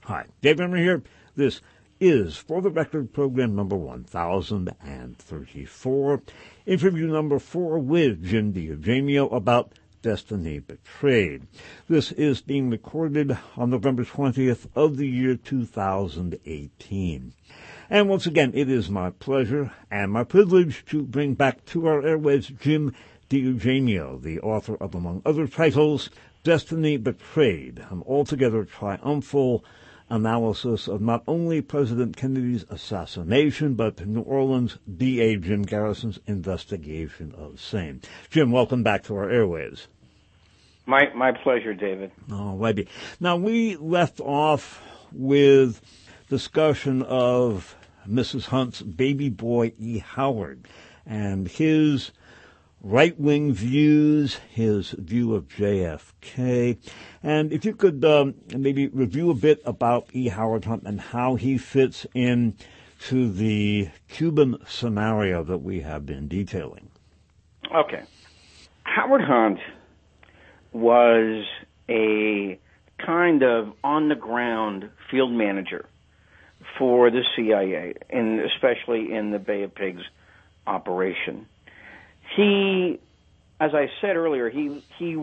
Hi, Dave Emory here. This is For the Record program number 1034, interview number 4 with Jim DiEugenio about Destiny Betrayed. This is being recorded on November 20th of the year 2018. And once again, it is my pleasure and my privilege to bring back to our airwaves Jim DiEugenio, the author of, among other titles, Destiny Betrayed, an altogether triumphal analysis of not only President Kennedy's assassination, but New Orleans DA Jim Garrison's investigation of same. Jim, welcome back to our airwaves. My pleasure, David. All righty. Now, we left off with discussion of Mrs. Hunt's baby boy, E. Howard, and his right-wing views, his view of JFK. And if you could maybe review a bit about E. Howard Hunt and how he fits in to the Cuban scenario that we have been detailing. Okay. Howard Hunt was a kind of on-the-ground field manager for the CIA, and especially in the Bay of Pigs operation. He, as I said earlier, he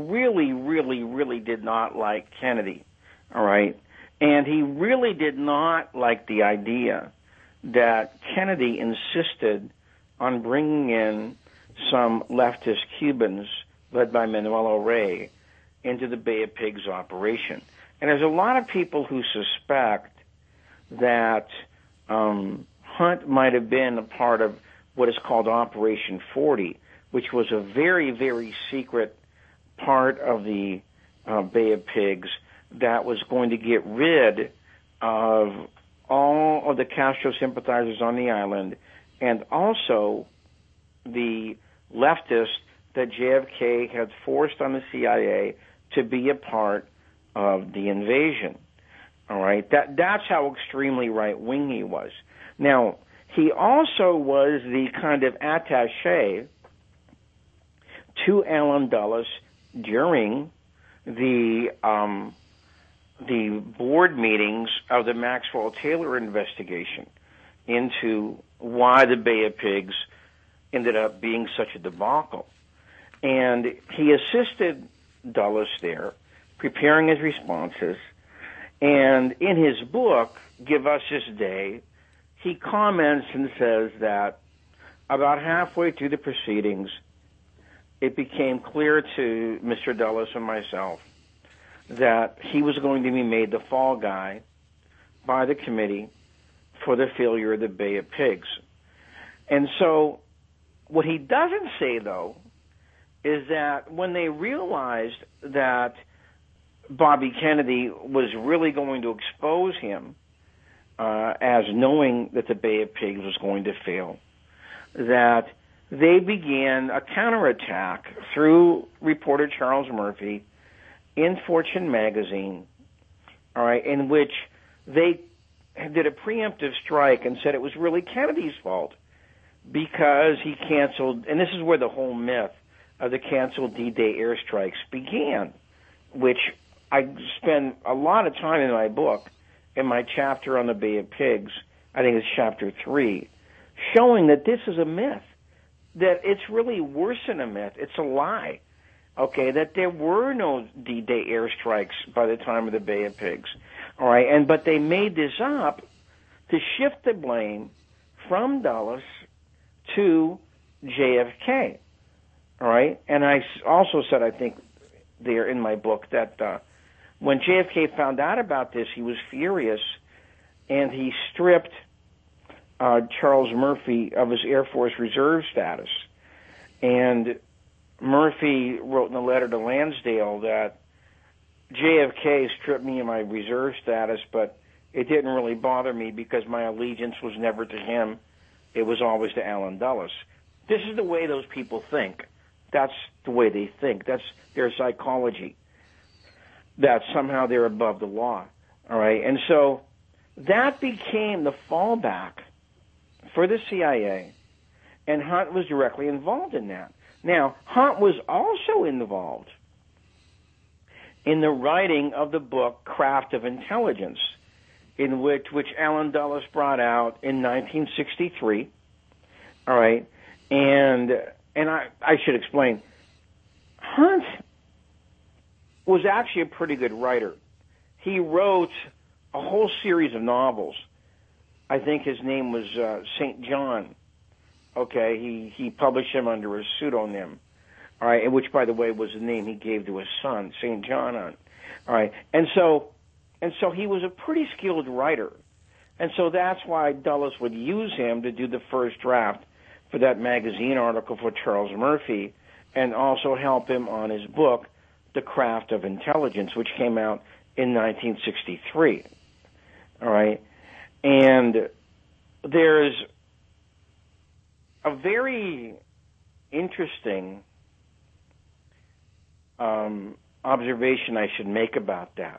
really did not like Kennedy, all right? And he really did not like the idea that Kennedy insisted on bringing in some leftist Cubans, led by Manuel Rey, into the Bay of Pigs operation. And there's a lot of people who suspect that Hunt might have been a part of what is called Operation 40, which was a very, very secret part of the Bay of Pigs that was going to get rid of all of the Castro sympathizers on the island and also the leftists that JFK had forced on the CIA to be a part of the invasion. All right? That's how extremely right-wing he was. Now, he also was the kind of attaché to Allen Dulles during the board meetings of the Maxwell Taylor investigation into why the Bay of Pigs ended up being such a debacle. And he assisted Dulles there, preparing his responses. And in his book, Give Us This Day, he comments and says that about halfway through the proceedings, it became clear to Mr. Dulles and myself that he was going to be made the fall guy by the committee for the failure of the Bay of Pigs. And so what he doesn't say, though, is that when they realized that Bobby Kennedy was really going to expose him as knowing that the Bay of Pigs was going to fail, that they began a counterattack through reporter Charles Murphy in Fortune magazine, all right, in which they did a preemptive strike and said it was really Kennedy's fault because he canceled, and this is where the whole myth of the canceled D-Day airstrikes began, which I spend a lot of time in my book, in my chapter on the Bay of Pigs, I think it's chapter 3, showing that this is a myth, that it's really worse than a myth. It's a lie, okay, that there were no D-Day airstrikes by the time of the Bay of Pigs, all right, but they made this up to shift the blame from Dulles to JFK, all right, and I also said, I think, there in my book that when JFK found out about this, he was furious, and he stripped Charles Murphy of his Air Force Reserve status. And Murphy wrote in a letter to Lansdale that JFK stripped me of my reserve status, but it didn't really bother me because my allegiance was never to him. It was always to Allen Dulles. This is the way those people think. That's the way they think. That's their psychology, that somehow they're above the law. All right? And so that became the fallback for the CIA, and Hunt was directly involved in that. Now, Hunt was also involved in the writing of the book Craft of Intelligence, in which Alan Dulles brought out in 1963. All right, and I should explain. Hunt was actually a pretty good writer. He wrote a whole series of novels. I think his name was St. John. Okay, he published them under a pseudonym. All right, which, by the way, was the name he gave to his son, St. John. All right, and so he was a pretty skilled writer, and so that's why Dulles would use him to do the first draft for that magazine article for Charles Murphy, and also help him on his book, The Craft of Intelligence, which came out in 1963. All right, and there's a very interesting observation I should make about that.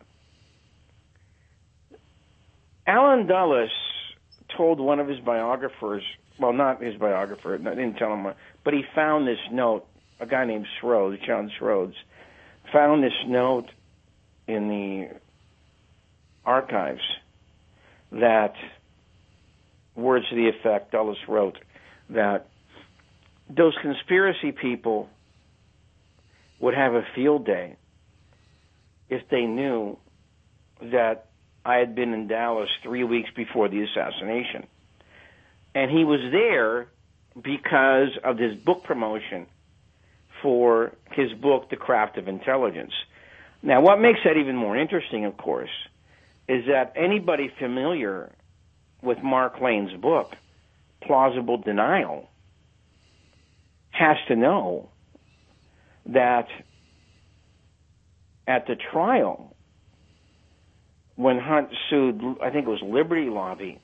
Alan Dulles told one of his biographers, well, not his biographer, I didn't tell him, but he found this note, a guy named Srodes, John Srodes, found this note in the archives that, words to the effect, Dulles wrote, that those conspiracy people would have a field day if they knew that I had been in Dallas 3 weeks before the assassination. And he was there because of his book promotion for his book, The Craft of Intelligence. Now, what makes that even more interesting, of course, is that anybody familiar with Mark Lane's book, Plausible Denial, has to know that at the trial, when Hunt sued, I think it was Liberty Lobby,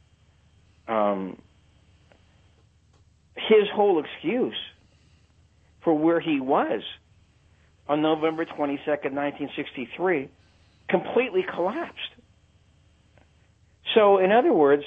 his whole excuse for where he was on November 22nd, 1963, completely collapsed. So, in other words,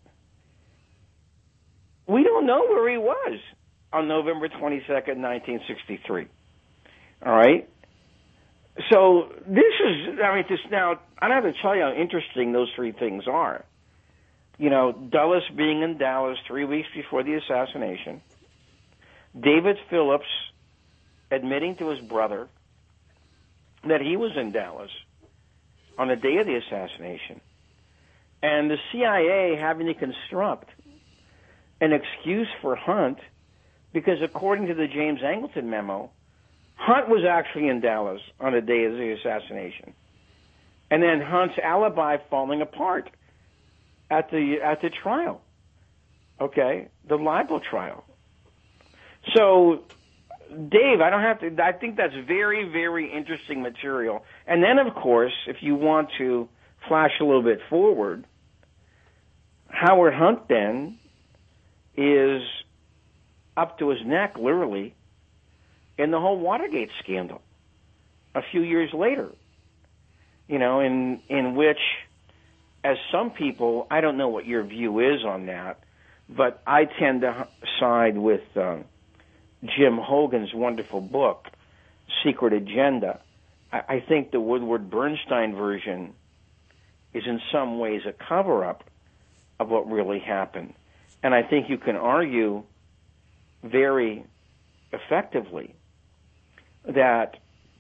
we don't know where he was on November 22nd, 1963. All right? So, this is, now, I don't have to tell you how interesting those three things are. You know, Dulles being in Dallas 3 weeks before the assassination, David Phillips admitting to his brother that he was in Dallas on the day of the assassination, and the CIA having to construct an excuse for Hunt because, according to the James Angleton memo, Hunt was actually in Dallas on the day of the assassination, and then Hunt's alibi falling apart at the trial, okay, the libel trial. So, Dave, I think that's very, very interesting material. And then, of course, if you want to flash a little bit forward, Howard Hunt then is up to his neck, literally, in the whole Watergate scandal a few years later, you know, in which, as some people, I don't know what your view is on that, but I tend to side with Jim Hogan's wonderful book, Secret Agenda. I think the Woodward Bernstein version is in some ways a cover-up of what really happened. And I think you can argue very effectively that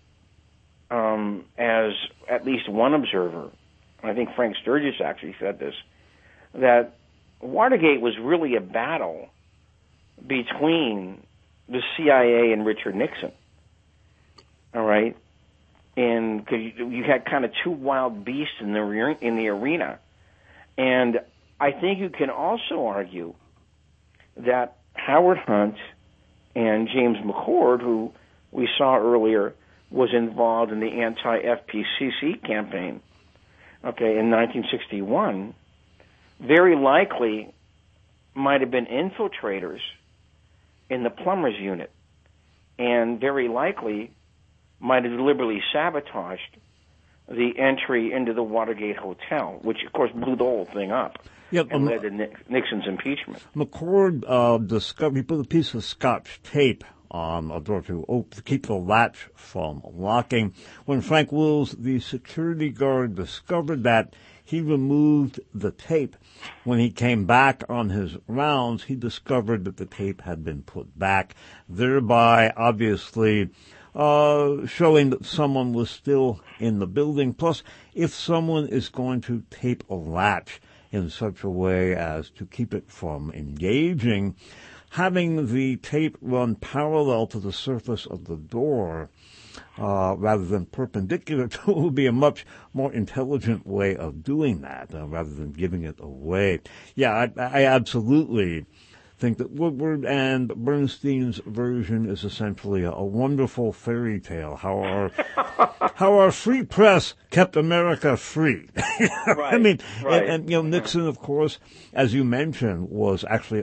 as at least one observer, I think Frank Sturgis actually said this, that Watergate was really a battle between the CIA and Richard Nixon. All right? And because you had kind of two wild beasts in the arena. And I think you can also argue that Howard Hunt and James McCord, who we saw earlier was involved in the anti-FPCC campaign, okay, in 1961, very likely might have been infiltrators in the plumbers unit, and very likely might have deliberately sabotaged the entry into the Watergate Hotel, which, of course, blew the whole thing up and led to Nixon's impeachment. McCord discovered, he put a piece of Scotch tape on a door to keep the latch from locking. When Frank Wills, the security guard, discovered that, he removed the tape. When he came back on his rounds, he discovered that the tape had been put back, thereby obviously showing that someone was still in the building. Plus, if someone is going to tape a latch in such a way as to keep it from engaging, having the tape run parallel to the surface of the door rather than perpendicular to it would be a much more intelligent way of doing that rather than giving it away. Yeah, I absolutely think that Woodward and Bernstein's version is essentially a wonderful fairy tale. How our free press kept America free. Right, I mean, right. and Nixon, of course, as you mentioned, was actually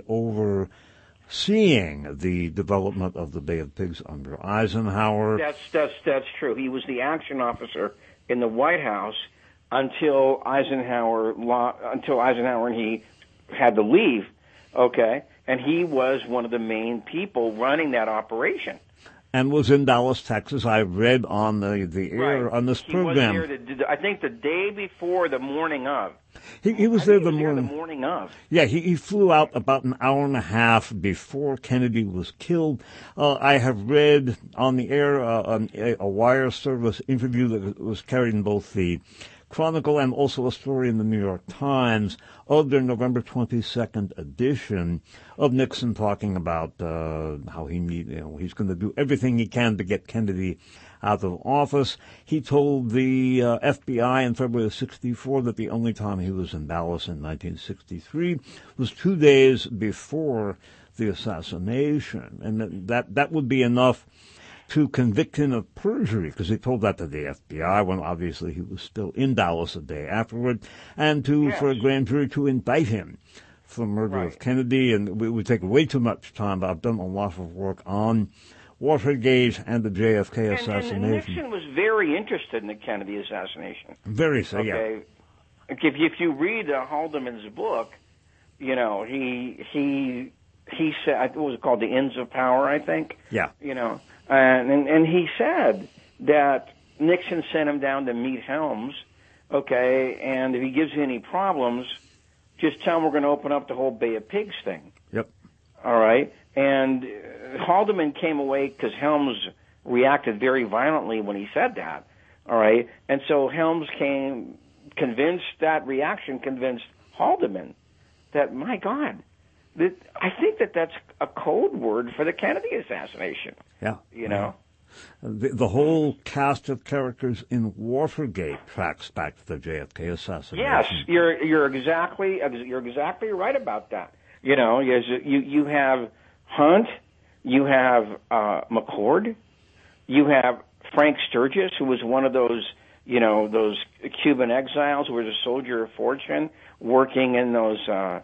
overseeing the development of the Bay of Pigs under Eisenhower. That's true. He was the action officer in the White House until Eisenhower and he had to leave. Okay. And he was one of the main people running that operation. And was in Dallas, Texas. I read on the air right. on this program. He was there, I think, the day before the morning of. He was there the morning of. Yeah, he flew out about an hour and a half before Kennedy was killed. I have read on the air a wire service interview that was carried in both the Chronicle and also a story in the New York Times of their November 22nd edition of Nixon talking about how he's going to do everything he can to get Kennedy out of office. He told the FBI in February of 1964 that the only time he was in Dallas in 1963 was 2 days before the assassination, and that would be enough to convict him of perjury, because he told that to the FBI when obviously he was still in Dallas a day afterward, and for a grand jury to indict him for the murder of Kennedy. And it would take way too much time, but I've done a lot of work on Watergate and the JFK assassination. And Nixon was very interested in the Kennedy assassination. Very so, okay. Yeah. If you read Haldeman's book, he said, what was it called, The Ends of Power, I think? Yeah. And he said that Nixon sent him down to meet Helms, okay, and if he gives you any problems, just tell him we're going to open up the whole Bay of Pigs thing. Yep. All right? And Haldeman came away because Helms reacted very violently when he said that, all right? And so Helms convinced Haldeman that, my God, I think that's a code word for the Kennedy assassination. Yeah. The whole cast of characters in Watergate tracks back to the JFK assassination. Yes, you're exactly right about that. You have Hunt, you have McCord, you have Frank Sturgis, who was one of those Cuban exiles who was a soldier of fortune working in those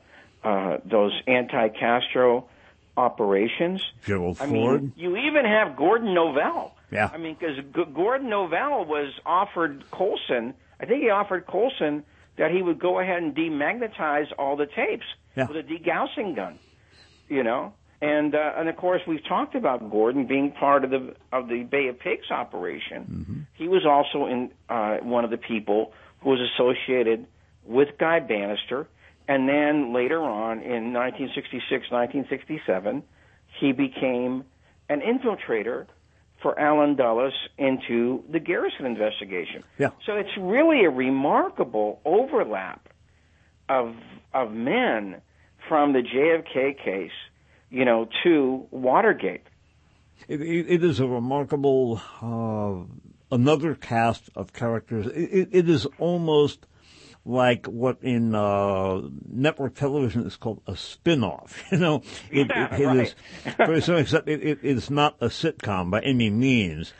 anti-Castro operations. Gerald Ford. Mean, you even have Gordon Novell. Yeah. Because Gordon Novell was offered Colson. I think he offered Colson that he would go ahead and demagnetize all the tapes with a degaussing gun. And of course we've talked about Gordon being part of the Bay of Pigs operation. Mm-hmm. He was also in one of the people who was associated with Guy Bannister. And then later on, in 1966, 1967, he became an infiltrator for Allen Dulles into the Garrison investigation. Yeah. So it's really a remarkable overlap of men from the JFK case, to Watergate. It is a remarkable another cast of characters. It is almost like what in network television is called a spin-off. It is, for some extent, it is not a sitcom by any means.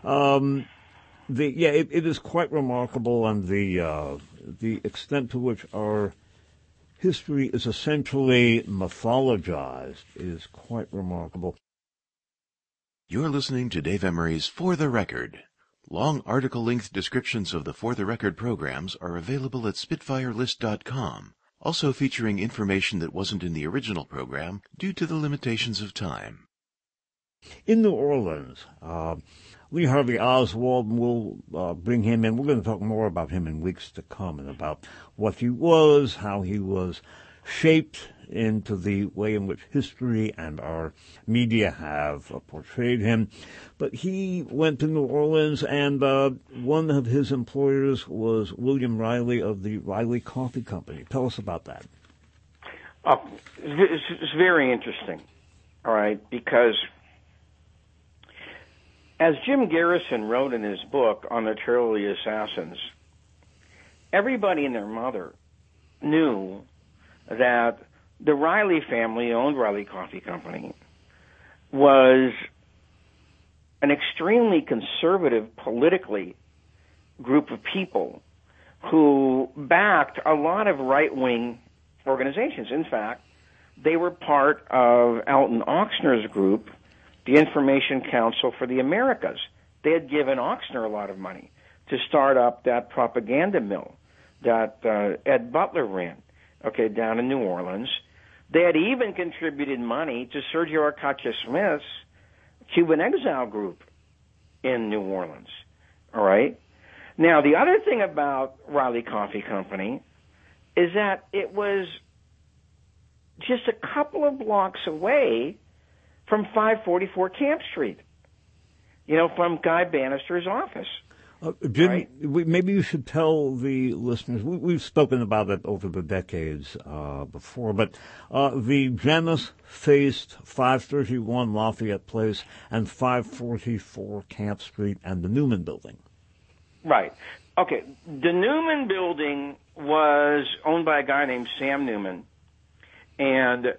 It is quite remarkable, and the extent to which our history is essentially mythologized is quite remarkable. You're listening to Dave Emery's For the Record. Long article-length descriptions of the For the Record programs are available at SpitfireList.com, also featuring information that wasn't in the original program due to the limitations of time. In New Orleans, Lee Harvey Oswald, and we'll bring him in. We're going to talk more about him in weeks to come and about what he was, how he was shaped into the way in which history and our media have portrayed him. But he went to New Orleans, and one of his employers was William Riley of the Riley Coffee Company. Tell us about that. It's very interesting, all right, because as Jim Garrison wrote in his book on the Trail of the Assassins, everybody and their mother knew that the Riley family owned Riley Coffee Company was an extremely conservative politically group of people who backed a lot of right-wing organizations. In fact, they were part of Alton Ochsner's group, the Information Council for the Americas. They had given Ochsner a lot of money to start up that propaganda mill that Ed Butler ran, down in New Orleans. They had even contributed money to Sergio Arcacha Smith's Cuban exile group in New Orleans. All right? Now, the other thing about Riley Coffee Company is that it was just a couple of blocks away from 544 Camp Street, from Guy Bannister's office. Jim, right? Maybe you should tell the listeners, we've spoken about it over the decades before, but the Janus faced 531 Lafayette Place and 544 Camp Street and the Newman Building. Right. Okay. The Newman Building was owned by a guy named Sam Newman, and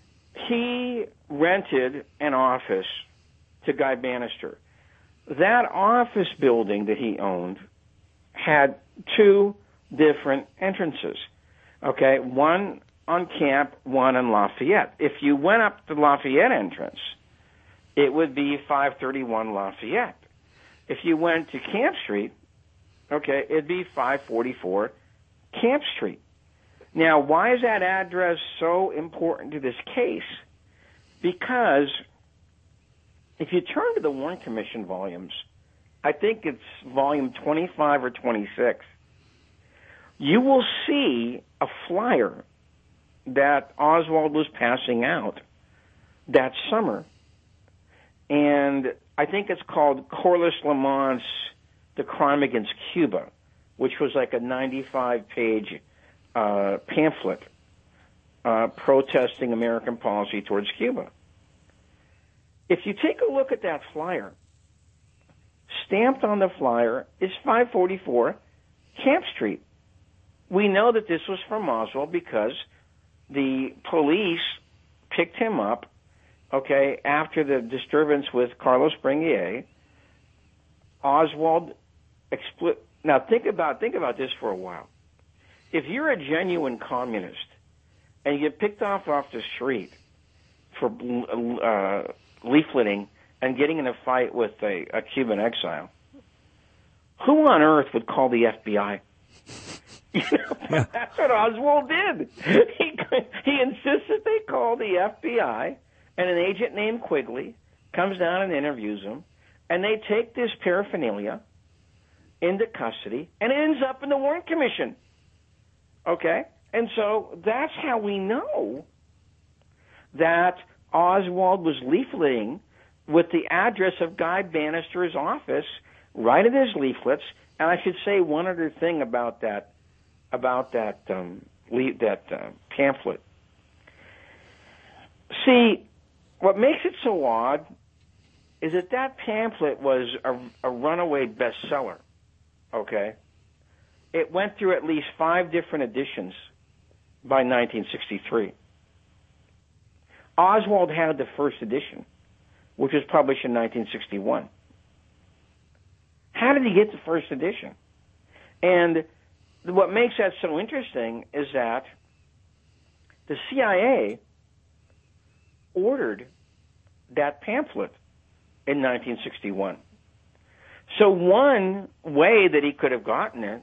he rented an office to Guy Bannister. That office building that he owned had two different entrances, one on Camp, one on Lafayette. If you went up the Lafayette entrance, it would be 531 Lafayette. If you went to Camp Street, it'd be 544 Camp Street. Now, why is that address so important to this case? Because if you turn to the Warren Commission volumes, I think it's volume 25 or 26, you will see a flyer that Oswald was passing out that summer. And I think it's called Corliss Lamont's The Crime Against Cuba, which was like a 95-page pamphlet protesting American policy towards Cuba. If you take a look at that flyer, stamped on the flyer is 544 Camp Street. We know that this was from Oswald because the police picked him up, after the disturbance with Carlos Brenier. Oswald Now think about this for a while. If you're a genuine communist and you get picked off the street for leafleting and getting in a fight with a Cuban exile, who on earth would call the FBI? That's what Oswald did. He insisted they call the FBI, and an agent named Quigley comes down and interviews him, and they take this paraphernalia into custody, and it ends up in the Warren Commission. Okay? And so that's how we know that Oswald was leafleting with the address of Guy Bannister's office right in his leaflets. And I should say one other thing about that pamphlet. See, what makes it so odd is that pamphlet was a runaway bestseller. Okay? It went through at least 5 different editions by 1963. Oswald had the first edition, which was published in 1961. How did he get the first edition? And what makes that so interesting is that the CIA ordered that pamphlet in 1961. So one way that he could have gotten it,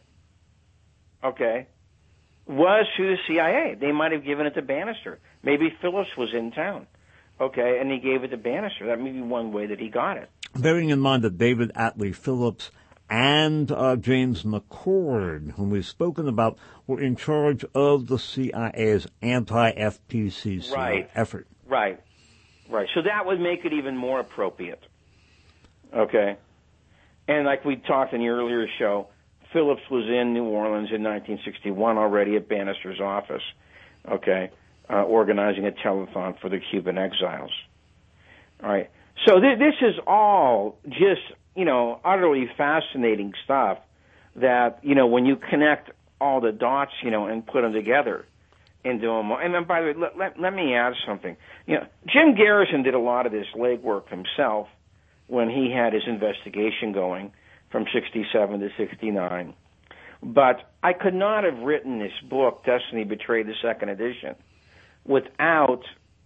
was through the CIA. They might have given it to Bannister. Maybe Phillips was in town, and he gave it to Bannister. That may be one way that he got it. bearing in mind that David Atlee Phillips and James McCord, whom we've spoken about, were in charge of the CIA's anti-FPCC effort. Right. So that would make it even more appropriate. Okay? And like we talked in the earlier show, Phillips was in New Orleans in 1961 already at Bannister's office, okay, organizing a telethon for the Cuban exiles. All right. So this is all just, utterly fascinating stuff that, when you connect all the dots, and put them together into them. And then, by the way, let me add something. Jim Garrison did a lot of this legwork himself when he had his investigation going from 67 to 69. But I could not have written this book, Destiny Betrayed, the second edition, without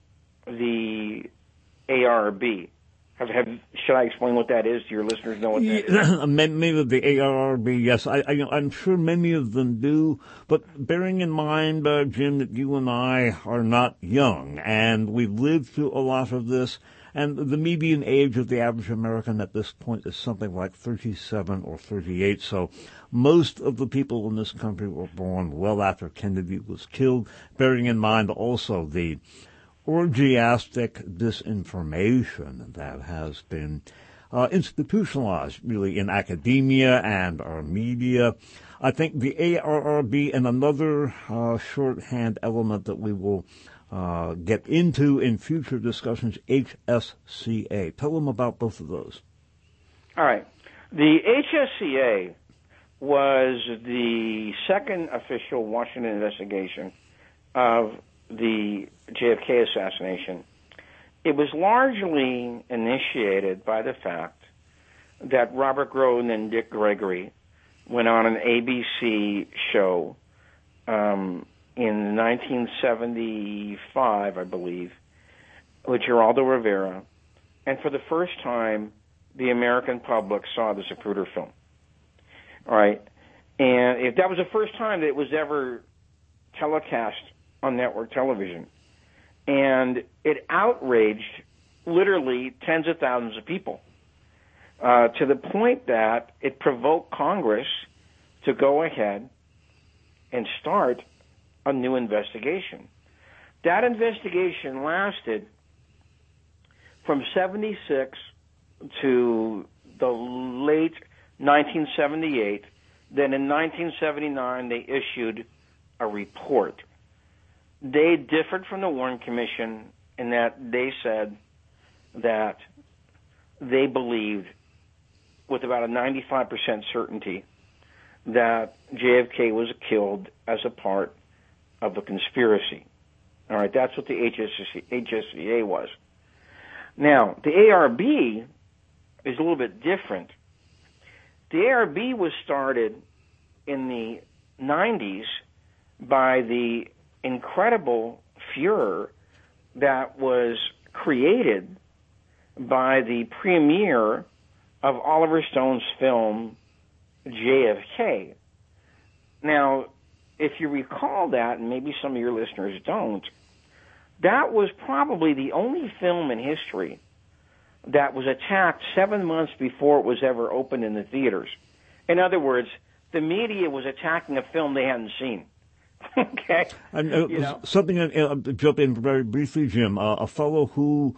the ARB. Should I explain what that is? Do your listeners know what that is? Maybe the ARB, yes. I'm sure many of them do, but bearing in mind, Jim, that you and I are not young, and we've lived through a lot of this, and the median age of the average American at this point is something like 37 or 38, so most of the people in this country were born well after Kennedy was killed, bearing in mind also the orgiastic disinformation that has been institutionalized, really, in academia and our media. I think the ARRB and another shorthand element that we will get into in future discussions, HSCA. Tell them about both of those. All right. The HSCA was the second official Washington investigation of the JFK assassination. It was largely initiated by the fact that Robert Groden and Dick Gregory went on an ABC show in 1975, I believe, with Geraldo Rivera, and for the first time, the American public saw the Zapruder film. All right, and that was the first time that it was ever telecast on network television, and it outraged literally tens of thousands of people to the point that it provoked Congress to go ahead and start a new investigation. That investigation lasted from 76 to the late 1978. Then in 1979, they issued a report. They differed from the Warren Commission in that they said that they believed with about a 95% certainty that JFK was killed as a part of a conspiracy. All right, that's what the HSCA was. Now, the ARB is a little bit different. The ARB was started in the 90s by the incredible furor that was created by the premiere of Oliver Stone's film JFK. Now, if you recall that, and maybe some of your listeners don't, that was probably the only film in history that was attacked 7 months before it was ever opened in the theaters. In other words, the media was attacking a film they hadn't seen. Okay. Something to jump in very briefly, Jim. A fellow who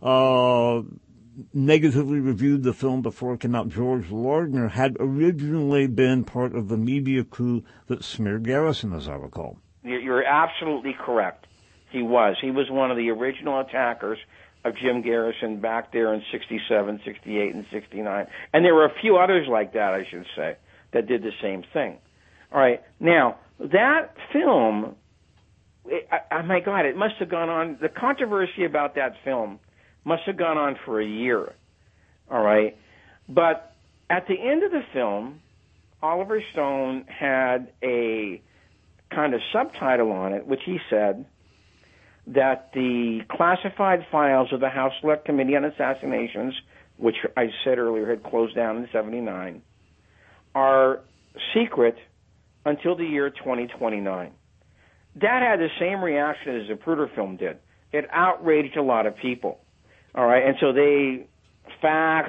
negatively reviewed the film before it came out, George Lardner, had originally been part of the media crew that smeared Garrison, as I recall. You're absolutely correct. He was. He was one of the original attackers of Jim Garrison back there in 67, 68, and 69. And there were a few others like that, I should say, that did the same thing. All right. Now, that film, my God, it must have gone on. The controversy about that film must have gone on for a year. All right. But at the end of the film, Oliver Stone had a kind of subtitle on it, which he said that the classified files of the House Select Committee on Assassinations, which I said earlier had closed down in 79, are secret until the year 2029. That had the same reaction as the Zapruder film did. It outraged a lot of people. All right, and so they faxed,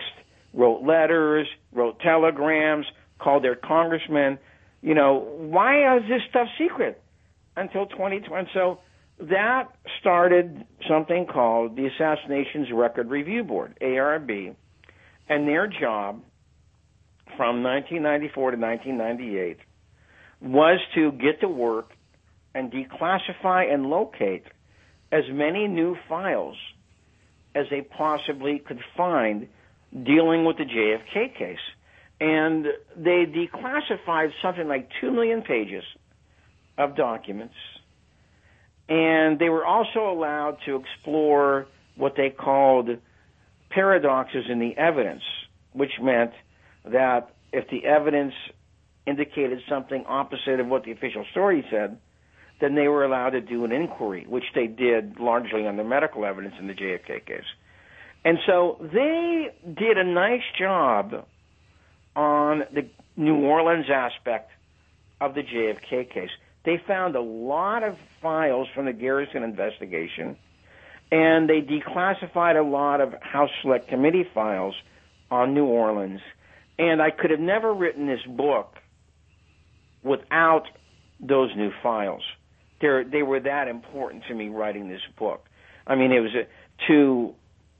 wrote letters, wrote telegrams, called their congressmen. Why is this stuff secret until 2020? So that started something called the Assassinations Record Review Board, ARB, and their job from 1994 to 1998 was to get to work and declassify and locate as many new files as they possibly could find dealing with the JFK case. And they declassified something like 2 million pages of documents. And they were also allowed to explore what they called paradoxes in the evidence, which meant that if the evidence indicated something opposite of what the official story said, then they were allowed to do an inquiry, which they did largely on the medical evidence in the JFK case. And so they did a nice job on the New Orleans aspect of the JFK case. They found a lot of files from the Garrison investigation, and they declassified a lot of House Select Committee files on New Orleans. And I could have never written this book without those new files. They were that important to me writing this book. I mean, it was to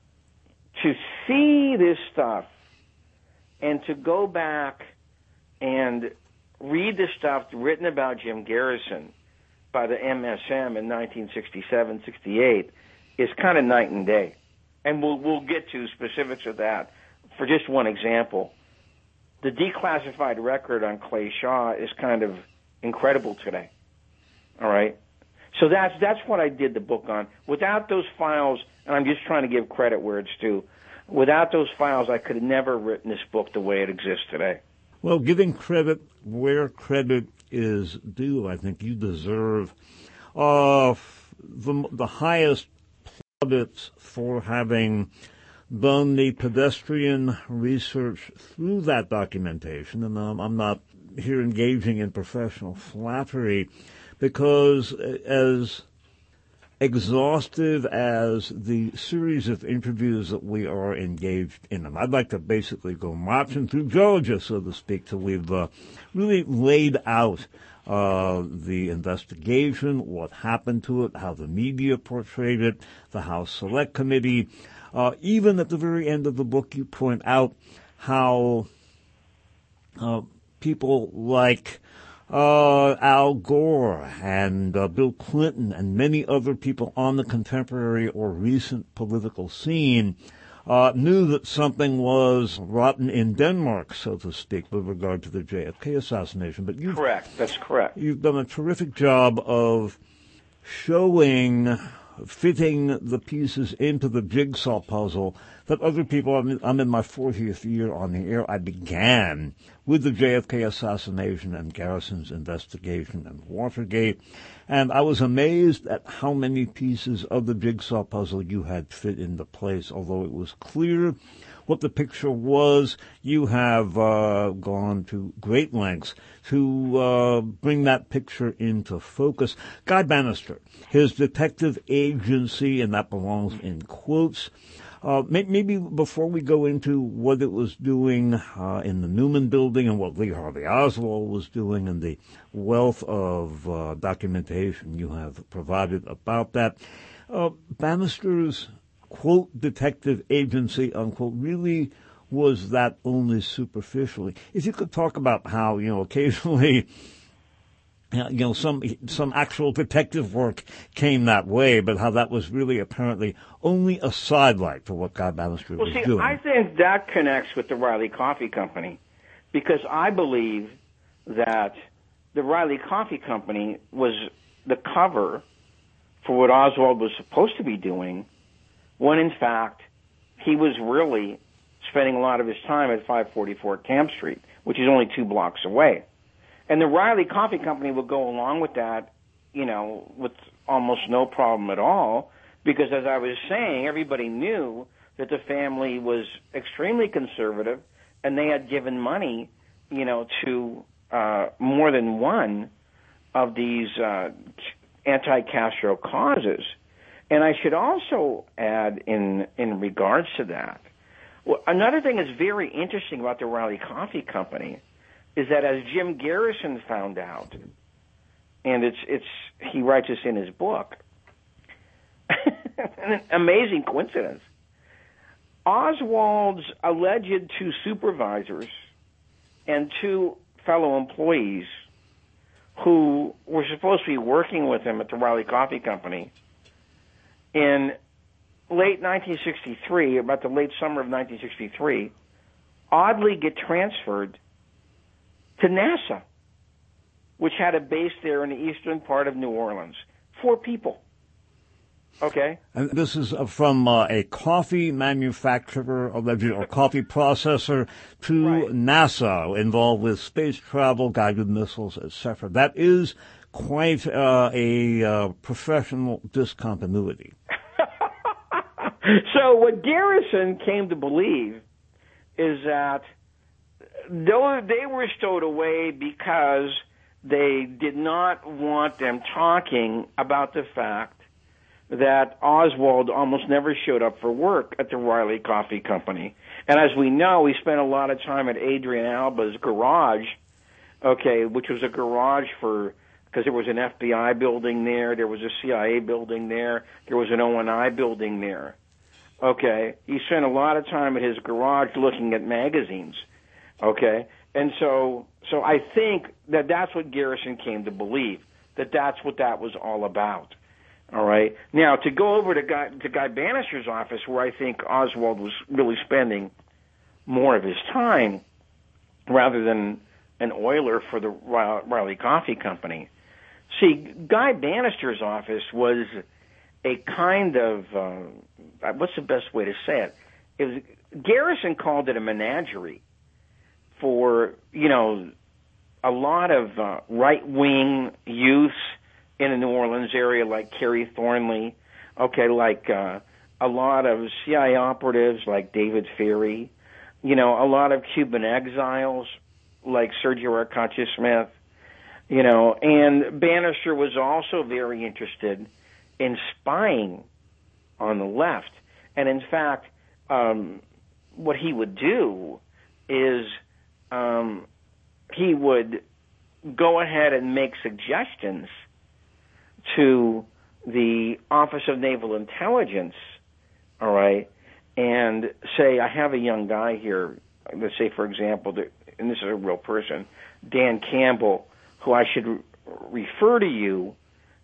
see this stuff and to go back and read the stuff written about Jim Garrison by the MSM in 1967-68 is kind of night and day. And we'll get to specifics of that. For just one example, the declassified record on Clay Shaw is kind of incredible today. All right? So that's what I did the book on. Without those files, and I'm just trying to give credit where it's due, without those files, I could have never written this book the way it exists today. Well, giving credit where credit is due, I think you deserve the highest plaudits for having done the pedestrian research through that documentation. And I'm not here engaging in professional flattery, because as exhaustive as the series of interviews that we are engaged in, and I'd like to basically go marching through Georgia, so to speak, till we've really laid out the investigation, what happened to it, how the media portrayed it, the House Select Committee. Even at the very end of the book, you point out how people like Al Gore and Bill Clinton and many other people on the contemporary or recent political scene knew that something was rotten in Denmark, so to speak, with regard to the JFK assassination. But correct. That's correct. You've done a terrific job of fitting the pieces into the jigsaw puzzle that other people, I'm in my 40th year on the air, I began with the JFK assassination and Garrison's investigation and Watergate, and I was amazed at how many pieces of the jigsaw puzzle you had fit into place. Although it was clear what the picture was, you have gone to great lengths to bring that picture into focus. Guy Banister, his detective agency, and that belongs in quotes. Maybe before we go into what it was doing in the Newman Building and what Lee Harvey Oswald was doing and the wealth of documentation you have provided about that, Banister's, quote, detective agency, unquote, really was that only superficially. If you could talk about how, occasionally, some actual detective work came that way, but how that was really apparently only a sidelight for what Guy Banister was doing. I think that connects with the Riley Coffee Company, because I believe that the Riley Coffee Company was the cover for what Oswald was supposed to be doing, when in fact he was really spending a lot of his time at 544 Camp Street, which is only 2 blocks away. And the Riley Coffee Company would go along with that, with almost no problem at all, because as I was saying, everybody knew that the family was extremely conservative, and they had given money, to more than one of these anti-Castro causes. And I should also add, in regards to that, Well, another thing that's very interesting about the Riley Coffee Company is that, as Jim Garrison found out, and he writes this in his book, an amazing coincidence. Oswald's alleged two supervisors and two fellow employees who were supposed to be working with him at the Riley Coffee Company in late 1963, about the late summer of 1963, oddly get transferred to NASA, which had a base there in the eastern part of New Orleans. 4 people. Okay. And this is from a coffee manufacturer, allegedly, or coffee processor, to Right. NASA, involved with space travel, guided missiles, etc. That is quite a professional discontinuity. So what Garrison came to believe is that though they were stowed away because they did not want them talking about the fact that Oswald almost never showed up for work at the Riley Coffee Company. And as we know, he spent a lot of time at Adrian Alba's garage, okay, which was a garage because there was an FBI building there was a CIA building there was an ONI building there. Okay, he spent a lot of time at his garage looking at magazines. Okay, and so I think that that's what Garrison came to believe, that's what that was all about. All right. Now, to go over to Guy Bannister's office, where I think Oswald was really spending more of his time, rather than an oiler for the Riley Coffee Company. See, Guy Bannister's office was a kind of what's the best way to say it? Garrison called it a menagerie for a lot of right-wing youths in the New Orleans area, like Kerry Thornley, like a lot of CIA operatives like David Ferry, a lot of Cuban exiles like Sergio Arcacha Smith, and Bannister was also very interested in spying on the left. And in fact, what he would do is he would go ahead and make suggestions to the Office of Naval Intelligence, all right, and say, I have a young guy here, let's say, for example, and this is a real person, Dan Campbell, who I should refer to you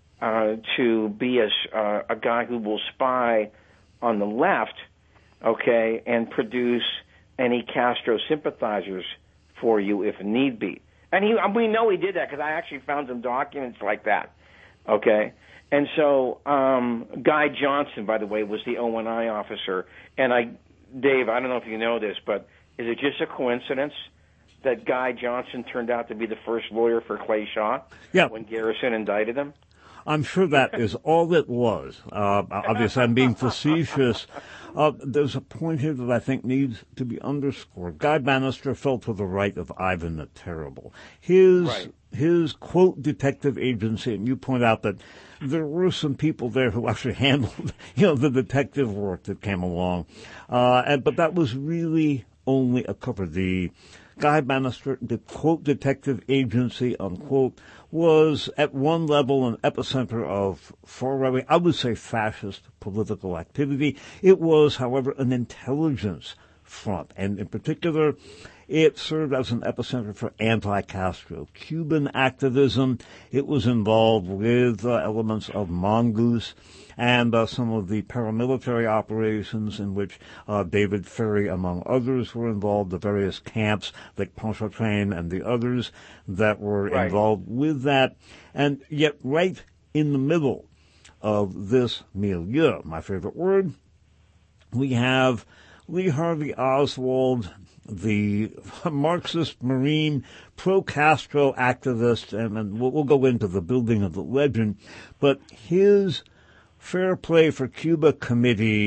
to be a guy who will spy on the left, okay, and produce any Castro sympathizers for you if need be. And we know he did that because I actually found some documents like that. Okay, and so Guy Johnson, by the way, was the ONI officer. And Dave, I don't know if you know this, but is it just a coincidence that Guy Johnson turned out to be the first lawyer for Clay Shaw when Garrison indicted him? I'm sure that is all it was. Obviously, I'm being facetious. There's a point here that I think needs to be underscored. Guy Bannister fell to the right of Ivan the Terrible. His, quote, detective agency, and you point out that there were some people there who actually handled, the detective work that came along. But that was really only a cover. The Guy Bannister, the, quote, detective agency, unquote, was at one level an epicenter of far-right, I would say fascist political activity. It was, however, an intelligence front, and in particular, it served as an epicenter for anti-Castro Cuban activism. It was involved with elements of Mongoose and some of the paramilitary operations in which David Ferry, among others, were involved, the various camps like Pontchartrain and the others that were involved with that. And yet right in the middle of this milieu, my favorite word, we have Lee Harvey Oswald, the Marxist Marine, pro-Castro activist, and we'll go into the building of the legend, but his Fair Play for Cuba committee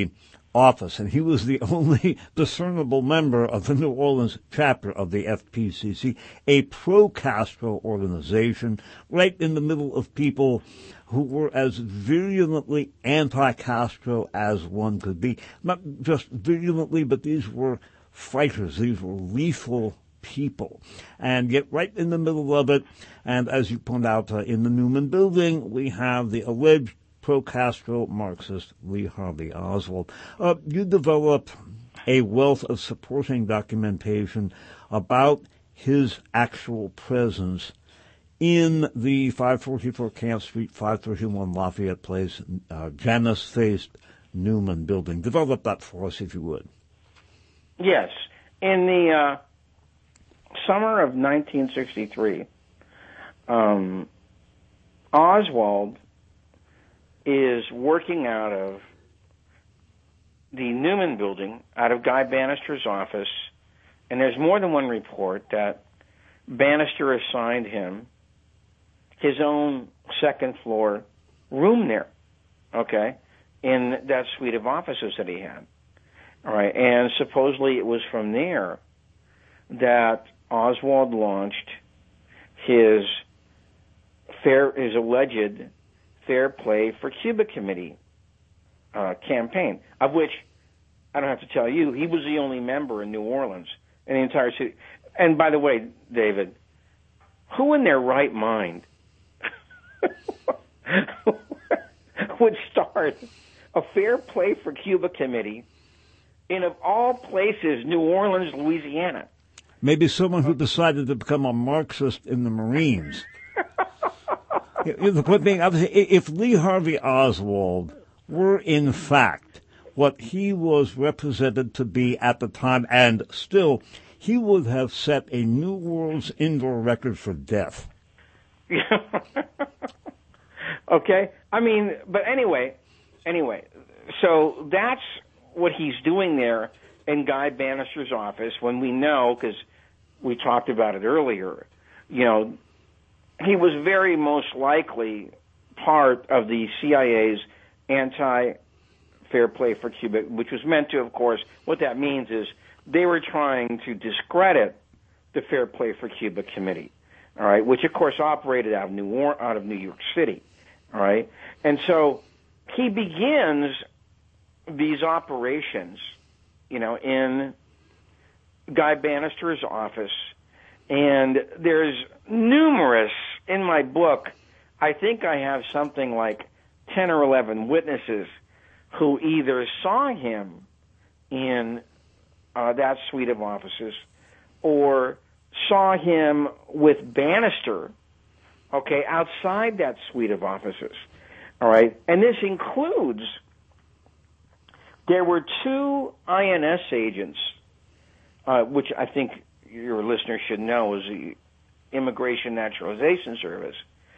office, and he was the only discernible member of the New Orleans chapter of the FPCC, a pro-Castro organization, right in the middle of people who were as virulently anti-Castro as one could be. Not just virulently, but these were fighters. These were lethal people. And yet right in the middle of it, and as you point out, in the Newman Building, we have the alleged pro-Castro Marxist Lee Harvey Oswald. You develop a wealth of supporting documentation about his actual presence in the 544 Camp Street, 531 Lafayette Place, Janus-faced Newman Building. Develop that for us, if you would. Yes. In the summer of 1963, Oswald is working out of the Newman Building, out of Guy Bannister's office, and there's more than one report that Bannister assigned him his own second-floor room there, okay, in that suite of offices that he had. All right, and supposedly it was from there that Oswald launched his alleged Fair Play for Cuba Committee campaign, of which I don't have to tell you, he was the only member in New Orleans in the entire city. And by the way, David, who in their right mind would start a Fair Play for Cuba Committee in, of all places, New Orleans, Louisiana? Maybe someone who decided to become a Marxist in the Marines. The point being, if Lee Harvey Oswald were in fact what he was represented to be at the time, and still, he would have set a New World's indoor record for death. Okay, I mean, but anyway, so that's what he's doing there in Guy Bannister's office, when we know, because we talked about it earlier, you know, he was very most likely part of the CIA's anti-Fair Play for Cuba, which was meant to, of course, what that means is they were trying to discredit the Fair Play for Cuba Committee, all right, which, of course, operated out of New York City, all right? And so he begins these operations, you know, in Guy Bannister's office, and there's numerous, in my book, I think I have something like 10 or 11 witnesses who either saw him in that suite of offices or saw him with Bannister, okay, outside that suite of offices, all right? And this includes, there were two INS agents, which I think your listeners should know is the Immigration Naturalization Service,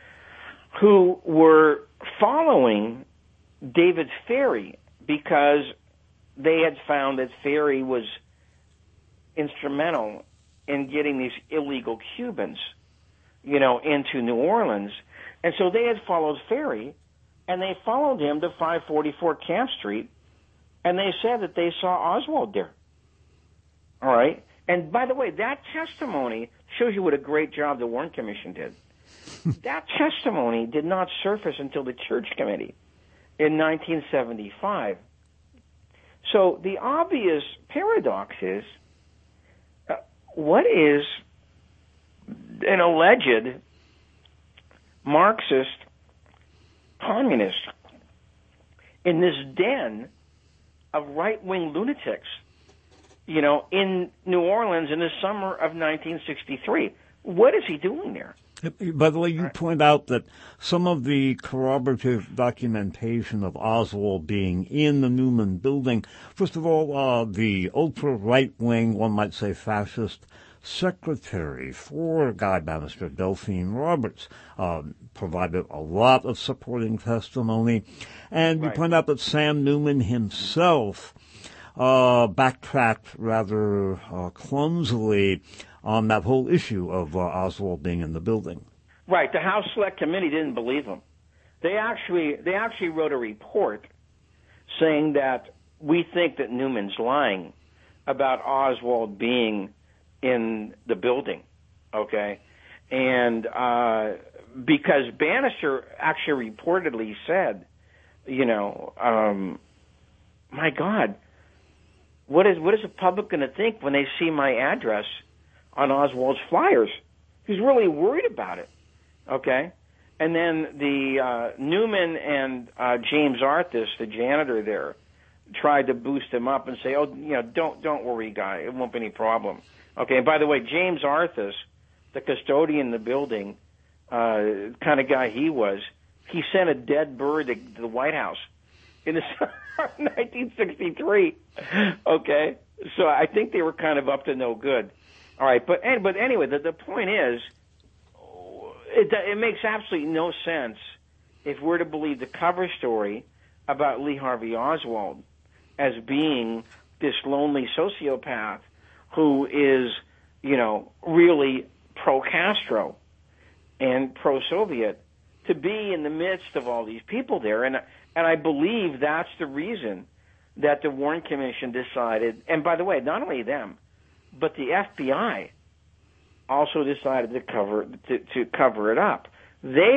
who were following David Ferrie because they had found that Ferrie was instrumental in getting these illegal Cubans, you know, into New Orleans. And so they had followed Ferrie, and they followed him to 544 Camp Street, and they said that they saw Oswald there. All right? And by the way, that testimony shows you what a great job the Warren Commission did. That testimony did not surface until the Church Committee in 1975. So the obvious paradox is, what is an alleged Marxist communist in this den of right-wing lunatics, you know, in New Orleans in the summer of 1963? What is he doing there? By the way, you point out that some of the corroborative documentation of Oswald being in the Newman Building, first of all, the ultra-right-wing, one might say fascist, secretary for Guy Bannister, Delphine Roberts, provided a lot of supporting testimony. And you point out that Sam Newman himself backtracked rather clumsily on that whole issue of Oswald being in the building. Right. The House Select Committee didn't believe him. They actually wrote a report saying that we think that Newman's lying about Oswald being in the building, okay? And because Bannister actually reportedly said, my God, what is the public going to think when they see my address on Oswald's flyers? He's really worried about it, okay? And then the Newman and James Arthus, the janitor there, tried to boost him up and say, don't worry, guy, it won't be any problem. Okay, and by the way, James Arthus, the custodian in the building, kind of guy he was, he sent a dead bird to the White House in the summer of 1963. Okay, so I think they were kind of up to no good. All right, but anyway, the point is, it makes absolutely no sense if we're to believe the cover story about Lee Harvey Oswald as being this lonely sociopath who is, really pro-Castro and pro-Soviet, to be in the midst of all these people there. And I believe that's the reason that the Warren Commission decided, and by the way, not only them, but the FBI also decided to cover it up. They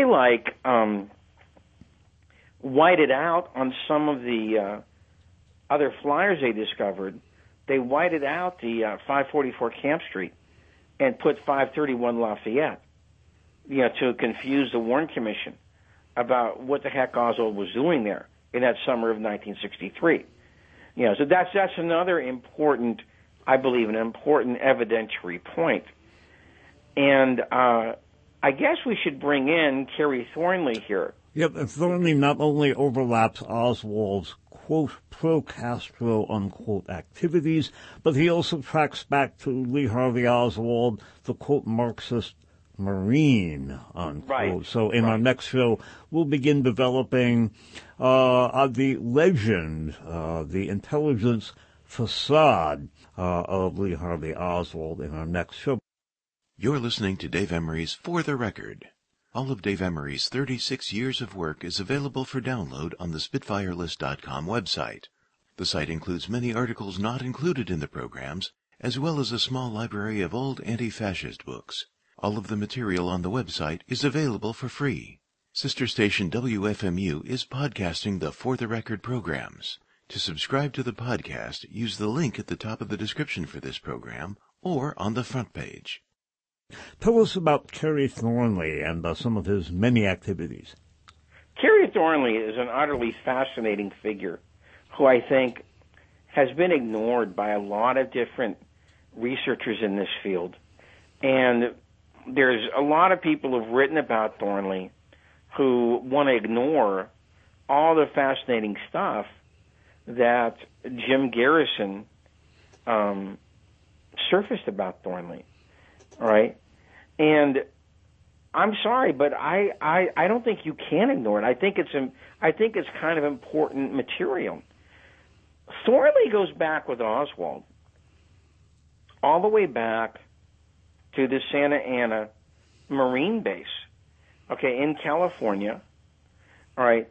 whited out on some of the other flyers they discovered. They whited out the 544 Camp Street and put 531 Lafayette, to confuse the Warren Commission about what the heck Oswald was doing there in that summer of 1963. So that's another important, I believe, an important evidentiary point. And I guess we should bring in Kerry Thornley here. Yep, Thornley not only overlaps Oswald's, quote, pro-Castro, unquote, activities, but he also tracks back to Lee Harvey Oswald, the, quote, Marxist Marine, unquote. Right. So in our next show, we'll begin developing the legend, the intelligence facade of Lee Harvey Oswald in our next show. You're listening to Dave Emery's For the Record. All of Dave Emery's 36 years of work is available for download on the SpitfireList.com website. The site includes many articles not included in the programs, as well as a small library of old anti-fascist books. All of the material on the website is available for free. Sister station WFMU is podcasting the For the Record programs. To subscribe to the podcast, use the link at the top of the description for this program or on the front page. Tell us about Kerry Thornley and some of his many activities. Kerry Thornley is an utterly fascinating figure who I think has been ignored by a lot of different researchers in this field. And there's a lot of people who've written about Thornley who want to ignore all the fascinating stuff that Jim Garrison surfaced about Thornley. All right, and I'm sorry, but I don't think you can ignore it. I think it's kind of important material. Thornley goes back with Oswald all the way back to the Santa Ana Marine Base, okay, in California. All right,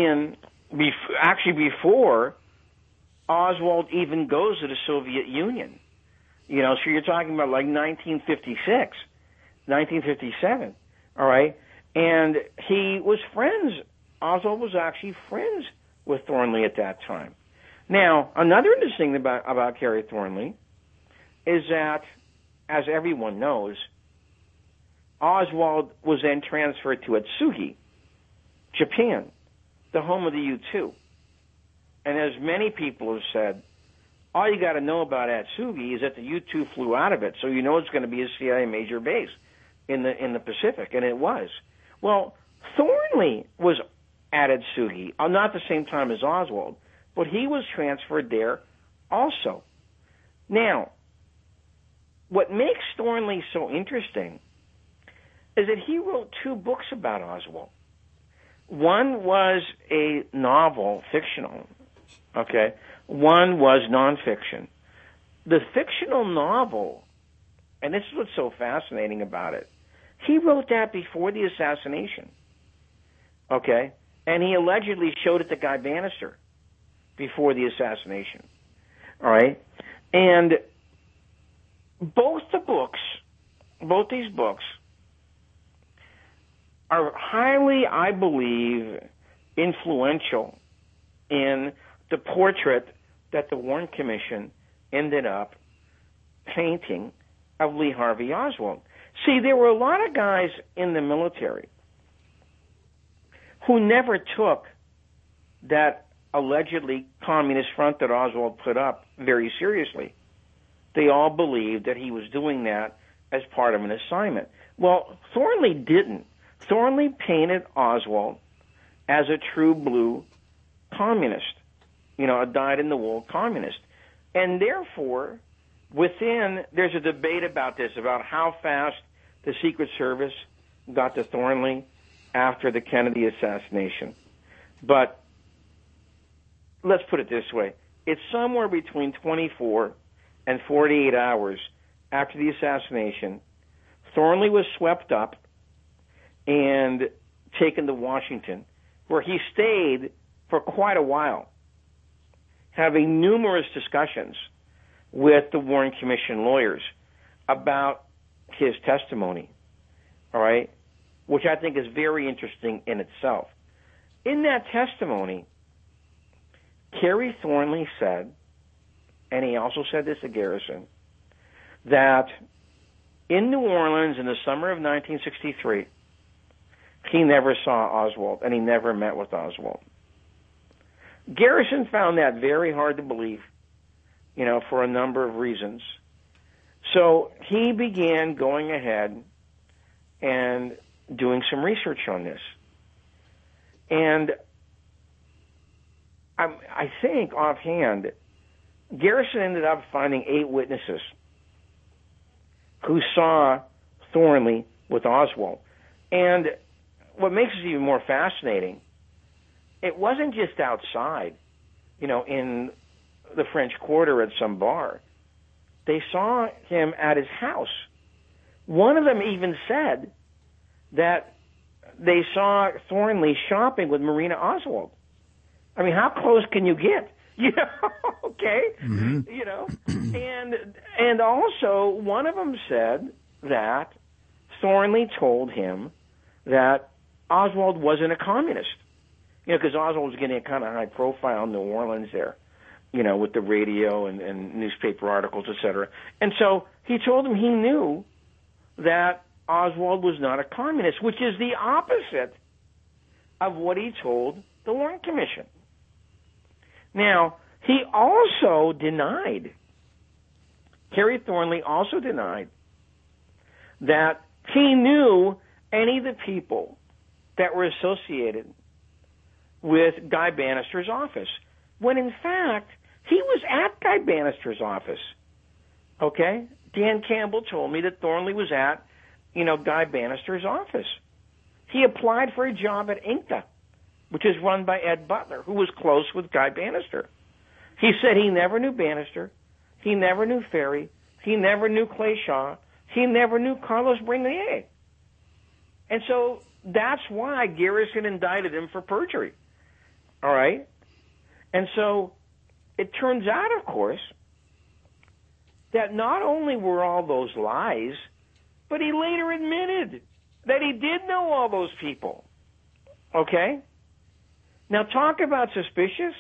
before Oswald even goes to the Soviet Union. So you're talking about like 1956, 1957, all right? And he was friends. Oswald was actually friends with Thornley at that time. Now, another interesting thing about Kerry Thornley is that, as everyone knows, Oswald was then transferred to Atsugi, Japan, the home of the U-2. And as many people have said, all you got to know about Atsugi is that the U-2 flew out of it, so you know it's going to be a CIA major base in the Pacific, and it was. Well, Thornley was at Atsugi, not the same time as Oswald, but he was transferred there also. Now, what makes Thornley so interesting is that he wrote 2 books about Oswald. One was a novel, fictional, okay? One was nonfiction. The fictional novel, and this is what's so fascinating about it, he wrote that before the assassination, okay? And he allegedly showed it to Guy Bannister before the assassination. All right? And both these books are highly, I believe, influential in the portrait that the Warren Commission ended up painting of Lee Harvey Oswald. See, there were a lot of guys in the military who never took that allegedly communist front that Oswald put up very seriously. They all believed that he was doing that as part of an assignment. Well, Thornley didn't. Thornley painted Oswald as a true blue communist, a dyed-in-the-wool communist. And therefore, there's a debate about this, about how fast the Secret Service got to Thornley after the Kennedy assassination. But let's put it this way. It's somewhere between 24 and 48 hours after the assassination. Thornley was swept up and taken to Washington, where he stayed for quite a while, having numerous discussions with the Warren Commission lawyers about his testimony, all right, which I think is very interesting in itself. In that testimony, Kerry Thornley said, and he also said this to Garrison, that in New Orleans in the summer of 1963, he never saw Oswald, and he never met with Oswald. Garrison found that very hard to believe, for a number of reasons. So he began going ahead and doing some research on this. And I think offhand, Garrison ended up finding 8 witnesses who saw Thornley with Oswald. And what makes it even more fascinating, it wasn't just outside, in the French Quarter at some bar. They saw him at his house. One of them even said that they saw Thornley shopping with Marina Oswald. I mean, how close can you get? Okay? Mm-hmm. And also, one of them said that Thornley told him that Oswald wasn't a communist. Because Oswald was getting a kind of high profile in New Orleans there, with the radio and newspaper articles, et cetera. And so he told him he knew that Oswald was not a communist, which is the opposite of what he told the Warren Commission. Now, he also denied, Kerry Thornley also denied, that he knew any of the people that were associated with Guy Bannister's office, when in fact, he was at Guy Bannister's office. Okay? Dan Campbell told me that Thornley was at, Guy Bannister's office. He applied for a job at INCTA, which is run by Ed Butler, who was close with Guy Bannister. He said he never knew Bannister, he never knew Ferry, he never knew Clay Shaw, he never knew Carlos Brignier. And so that's why Garrison indicted him for perjury. All right? And so it turns out, of course, that not only were all those lies, but he later admitted that he did know all those people. Okay? Now, talk about suspicious.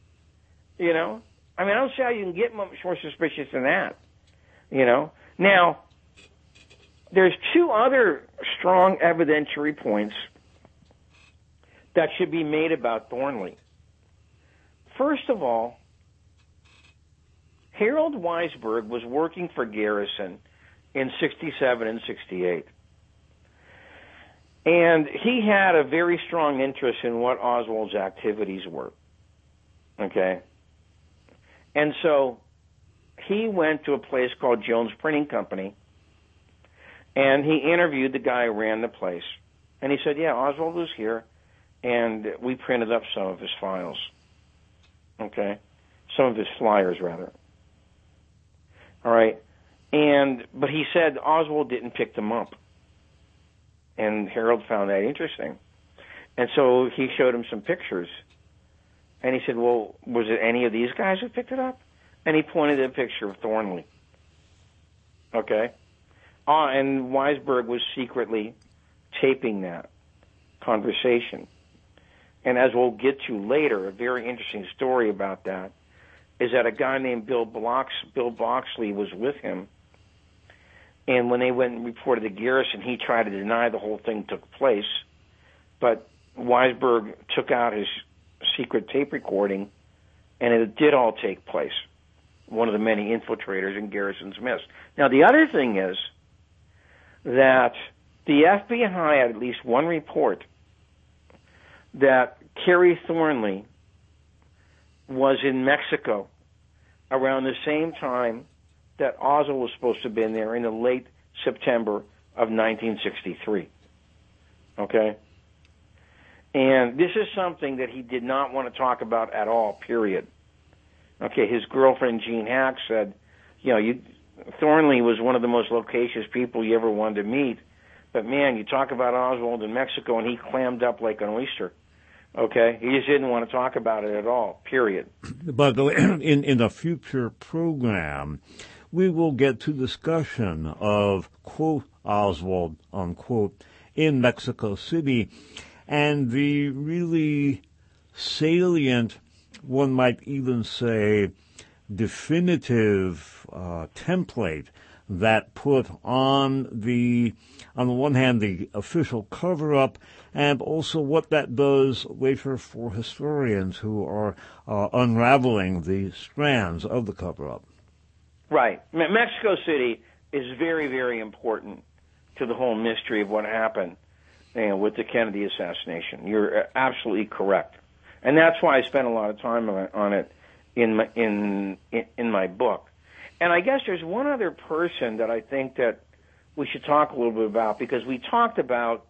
I don't see how you can get much more suspicious than that. Now, there's 2 other strong evidentiary points that should be made about Thornley. First of all, Harold Weisberg was working for Garrison in 67 and 68. And he had a very strong interest in what Oswald's activities were. Okay? And so he went to a place called Jones Printing Company, and he interviewed the guy who ran the place. And he said, yeah, Oswald was here, and we printed up some of his files. Okay? Some of his flyers, rather. All right? But he said Oswald didn't pick them up. And Harold found that interesting. And so he showed him some pictures. And he said, well, was it any of these guys who picked it up? And he pointed at a picture of Thornley. Okay? And Weisberg was secretly taping that conversation. And as we'll get to later, a very interesting story about that is that a guy named Bill Boxley was with him. And when they went and reported to Garrison, he tried to deny the whole thing took place. But Weisberg took out his secret tape recording, and it did all take place. One of the many infiltrators in Garrison's missed. Now, the other thing is that the FBI had at least one report that Kerry Thornley was in Mexico around the same time that Oswald was supposed to have been there in the late September of 1963. Okay? And this is something that he did not want to talk about at all, period. Okay, his girlfriend, Jean Hack, said, Thornley was one of the most loquacious people you ever wanted to meet, but man, you talk about Oswald in Mexico and he clammed up like an oyster. Okay? He just didn't want to talk about it at all, period. But in a future program, we will get to discussion of, quote, Oswald, unquote, in Mexico City, and the really salient, one might even say, definitive template that put on the one hand, the official cover-up, and also what that does later for historians who are unraveling the strands of the cover-up. Right. Mexico City is very, very important to the whole mystery of what happened with the Kennedy assassination. You're absolutely correct. And that's why I spent a lot of time on it in my book. And I guess there's one other person that I think that we should talk a little bit about, because we talked about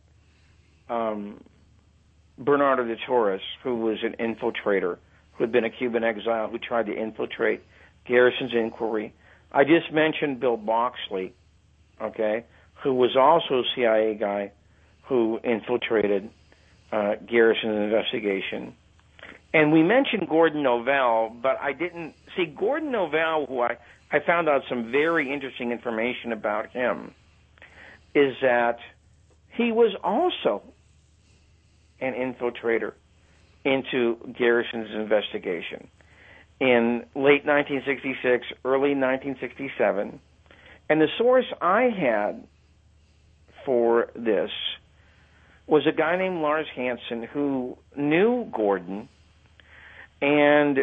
Bernardo de Torres, who was an infiltrator, who had been a Cuban exile, who tried to infiltrate Garrison's inquiry. I just mentioned Bill Boxley, okay, who was also a CIA guy who infiltrated Garrison's investigation. And we mentioned Gordon Novell, but I didn't see Gordon Novell, who I found out some very interesting information about him, is that he was also an infiltrator into Garrison's investigation in late 1966, early 1967. And the source I had for this was a guy named Lars Hansen who knew Gordon, and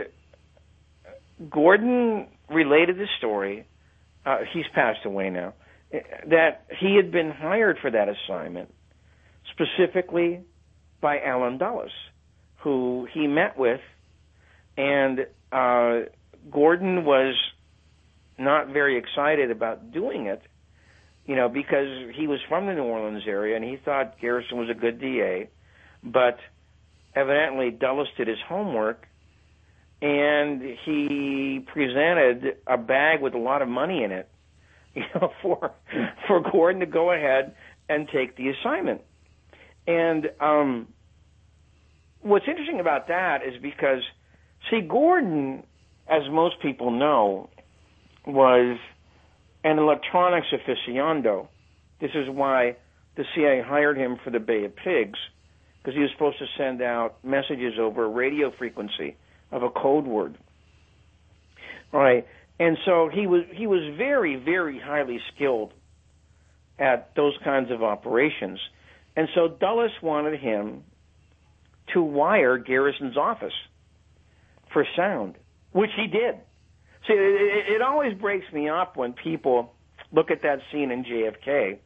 Gordon related the story, he's passed away now, that he had been hired for that assignment specifically by Alan Dulles, who he met with, and Gordon was not very excited about doing it, because he was from the New Orleans area and he thought Garrison was a good DA, but evidently Dulles did his homework and he presented a bag with a lot of money in it, for Gordon to go ahead and take the assignment. And what's interesting about that is because, see, Gordon, as most people know, was an electronics aficionado. This is why the CIA hired him for the Bay of Pigs, because he was supposed to send out messages over a radio frequency of a code word. All right. And so he was very, very highly skilled at those kinds of operations. And so Dulles wanted him to wire Garrison's office for sound, which he did. See, it always breaks me up when people look at that scene in JFK,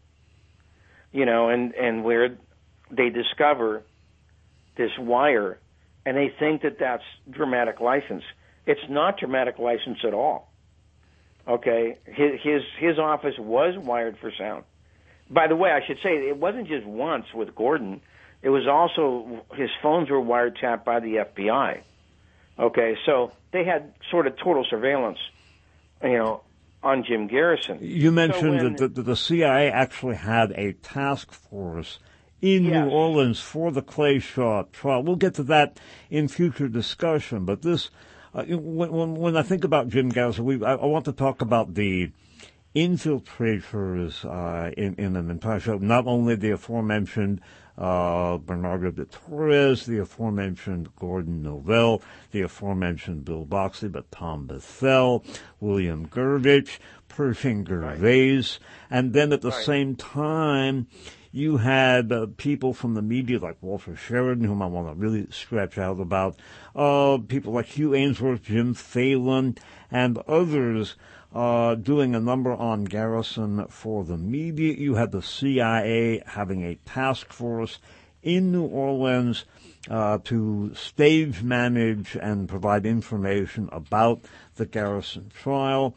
and where they discover this wire, and they think that that's dramatic license. It's not dramatic license at all. Okay, his office was wired for sound. By the way, I should say it wasn't just once with Gordon. It was also his phones were wiretapped by the FBI. Okay, so they had sort of total surveillance, on Jim Garrison. You mentioned that the CIA actually had a task force in Yes. New Orleans for the Clay Shaw trial. We'll get to that in future discussion, but this, when I think about Jim Garrison, I want to talk about the infiltrators in an entire show. Not only the aforementioned Bernardo de Torres, the aforementioned Gordon Novell, the aforementioned Bill Boxley, but Tom Bethel, William Gurvich, Pershing Gervais, and then at the same time, you had people from the media like Walter Sheridan, whom I want to really stretch out about, people like Hugh Ainsworth, Jim Phelan, and others doing a number on Garrison for the media. You had the CIA having a task force in New Orleans to stage manage and provide information about the Garrison trial.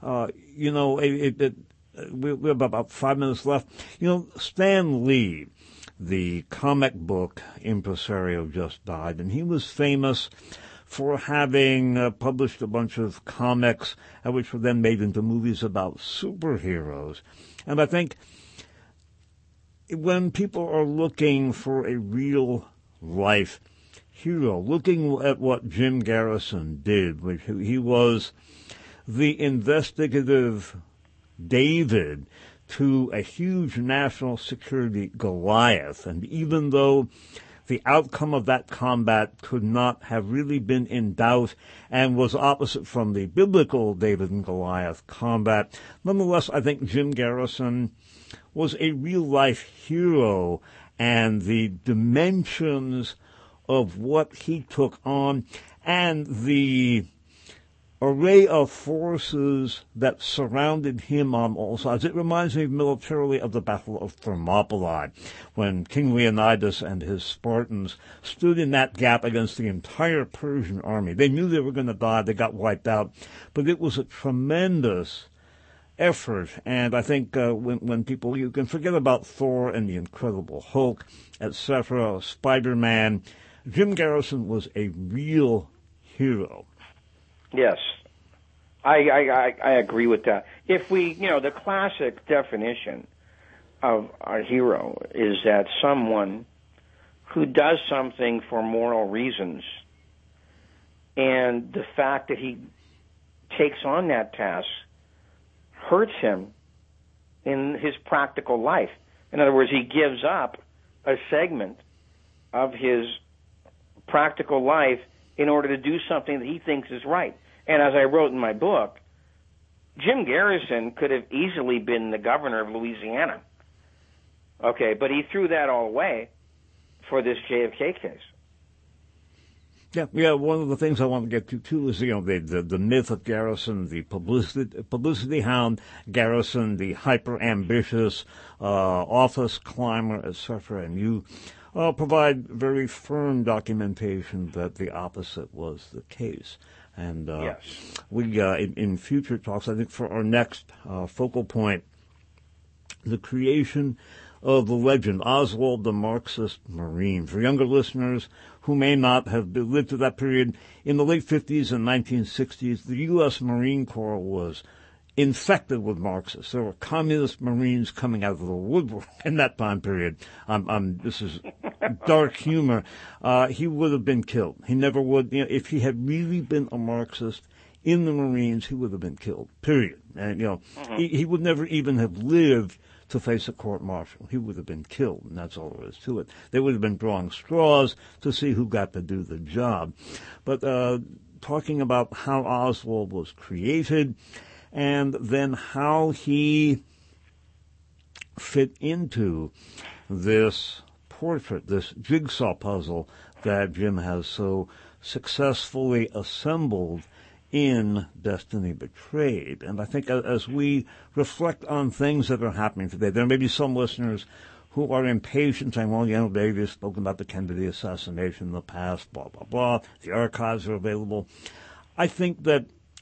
We have about 5 minutes left. Stan Lee, the comic book impresario, just died, and he was famous for having published a bunch of comics, which were then made into movies about superheroes. And I think when people are looking for a real life hero, looking at what Jim Garrison did, which he was the investigative David to a huge national security Goliath. And even though the outcome of that combat could not have really been in doubt and was opposite from the biblical David and Goliath combat, nonetheless, I think Jim Garrison was a real-life hero, and the dimensions of what he took on and the array of forces that surrounded him on all sides. It reminds me militarily of the Battle of Thermopylae, when King Leonidas and his Spartans stood in that gap against the entire Persian army. They knew they were going to die. They got wiped out. But it was a tremendous effort. And I think when people, you can forget about Thor and the Incredible Hulk, etc., Spider-Man. Jim Garrison was a real hero. Yes, I agree with that. If we, the classic definition of a hero is that someone who does something for moral reasons, and the fact that he takes on that task hurts him in his practical life. In other words, he gives up a segment of his practical life in order to do something that he thinks is right. And as I wrote in my book, Jim Garrison could have easily been the governor of Louisiana. Okay, but he threw that all away for this JFK case. Yeah. One of the things I want to get to too is the myth of Garrison, the publicity hound Garrison, the hyper ambitious office climber, etc. And you provide very firm documentation that the opposite was the case. And yes. We in future talks, I think for our next focal point, the creation of the legend, Oswald the Marxist Marine. For younger listeners who may not have lived through that period, in the late 50s and 1960s, the U.S. Marine Corps was infected with Marxists. There were communist Marines coming out of the woodwork in that time period. This is dark humor. He would have been killed. He never would. If he had really been a Marxist in the Marines, he would have been killed. Period. And he would never even have lived to face a court-martial. He would have been killed, and that's all there is to it. They would have been drawing straws to see who got to do the job. But talking about how Oswald was created, and then how he fit into this portrait, this jigsaw puzzle that Jim has so successfully assembled in Destiny Betrayed. And I think as we reflect on things that are happening today, there may be some listeners who are impatient, saying, well, they've spoken about the Kennedy assassination in the past, blah, blah, blah. The archives are available. I think that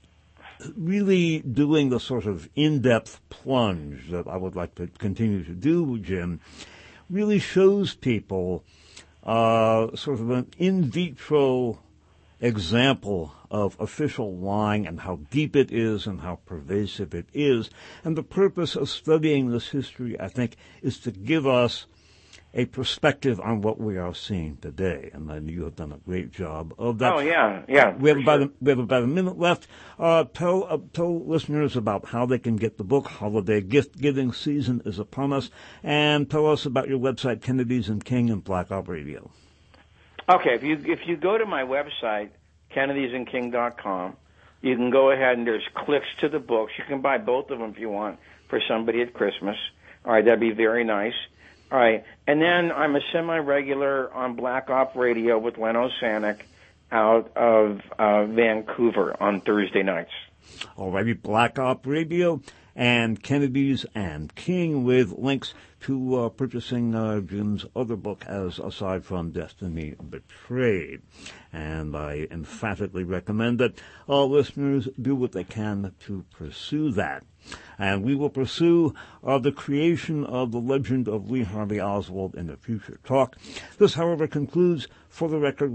really doing the sort of in-depth plunge that I would like to continue to do, Jim, really shows people sort of an in vitro example of official lying and how deep it is and how pervasive it is. And the purpose of studying this history, I think, is to give us a perspective on what we are seeing today. And then you have done a great job of that. Oh, yeah. We have about a minute left. Tell listeners about how they can get the book. Holiday gift giving season is upon us. And tell us about your website, Kennedys and King and Black Op Radio. Okay, if you go to my website, kennedysandking.com, you can go ahead and there's clicks to the books. You can buy both of them if you want for somebody at Christmas. All right, that'd be very nice. All right, and then I'm a semi-regular on Black Op Radio with Leno Sanek out of Vancouver on Thursday nights. All righty, Black Op Radio and Kennedys and King with links to purchasing Jim's other book as aside from Destiny Betrayed. And I emphatically recommend that all listeners do what they can to pursue that. And we will pursue the creation of the legend of Lee Harvey Oswald in a future talk. This, however, concludes For the Record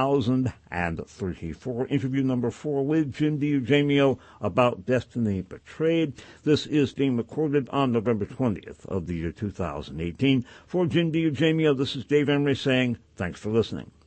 1034, interview number 4 with Jim DiEugemio about Destiny Betrayed. This is being recorded on November 20th of the year 2018. For Jim DiEugemio, this is Dave Emery saying thanks for listening.